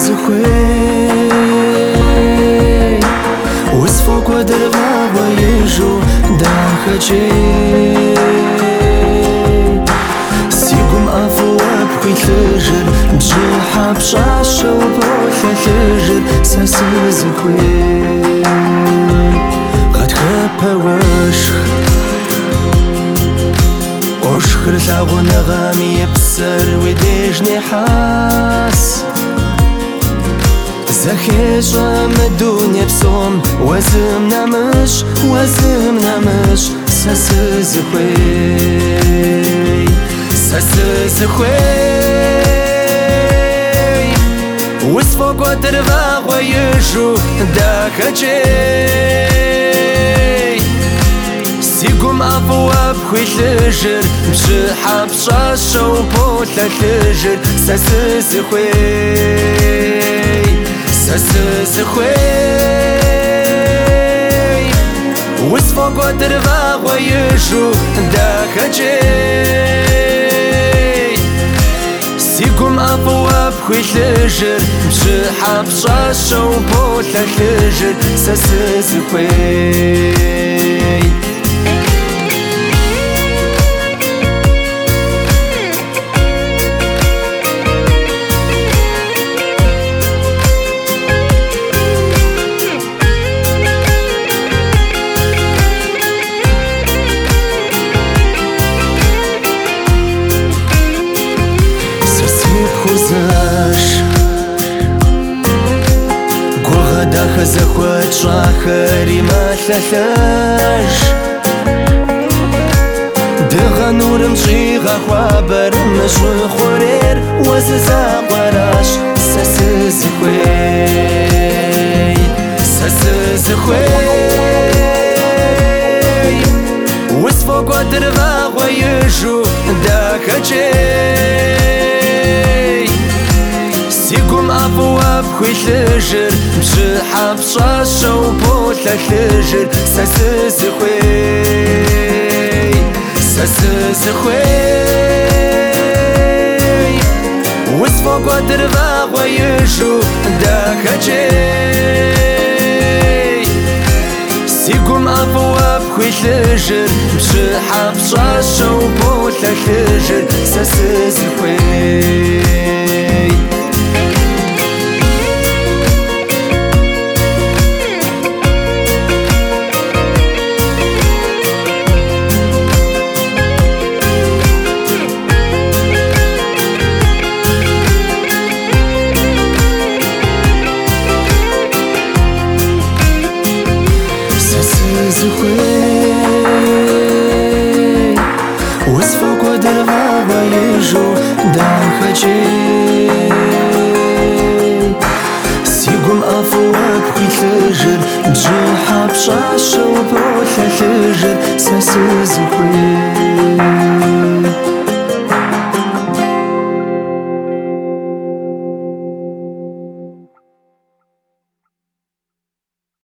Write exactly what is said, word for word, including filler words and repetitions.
зыхуей Усфоква дырвагъо ежу дахэкӏей Сигум ӏэфӏыуэ пхуилъыжыр бжьыхьэ пщащэу полъэлъыжыр сэ сызыхуей Гъатхэпэ уэшх Ошхыр лъагъуныгъэм и псэр уи деж нехьас Зэхещӏэ мы дуней псом уэзым нэмыщӏ, уэзым нэмыщӏ Сэ сызыхуей, сэ сызыхуей Усфокӏуэ дырвагъуэ ежу дахэкӏей Сигум ӏэфӏыуэ пхуилъыжыр бжьыхьэ пщащэу полъэлъыжыр Сэ сызыхуей, сэ сызыхуей Усфокӏуэ дырвагъуэ ежу дахэкӏей Сигум ӏэфӏыуэ пхуилъыжыр бжьыхьэ пщащэу полъэлъыжыр Сэ сызыхуей Дахэ зэхуэт щӏахэри мэлъэлъэж Дыгъэ нурым щӏигъэхуабэр мыщӏы хъурейр уэзызакъуэращ Сэ сызыхуей, сэ сызыхуей Усфокӏуэ дырвагъуэ ежу дахэкӏей Сигум ӏэфӏыуэ пхуилъыжыр бжьыхьэ пщащэу полъэлъыжыр Сэ сызыхуей, сэ сызыхуей Усфокӏуэ дырвагъуэ ежу дахэкӏей Сигум ӏэфӏыуэ пхуилъыжыр бжьыхьэ пщащэу полъэлъыжыр Сэ сызыхуей Усфокӏуэ дырвагъуэ ежу дахэкӏей Сигум ӏэфӏыуэ пхуилъыжыр бжьыхьэ пщащэу полъэлъыжыр Сэ сызыхуей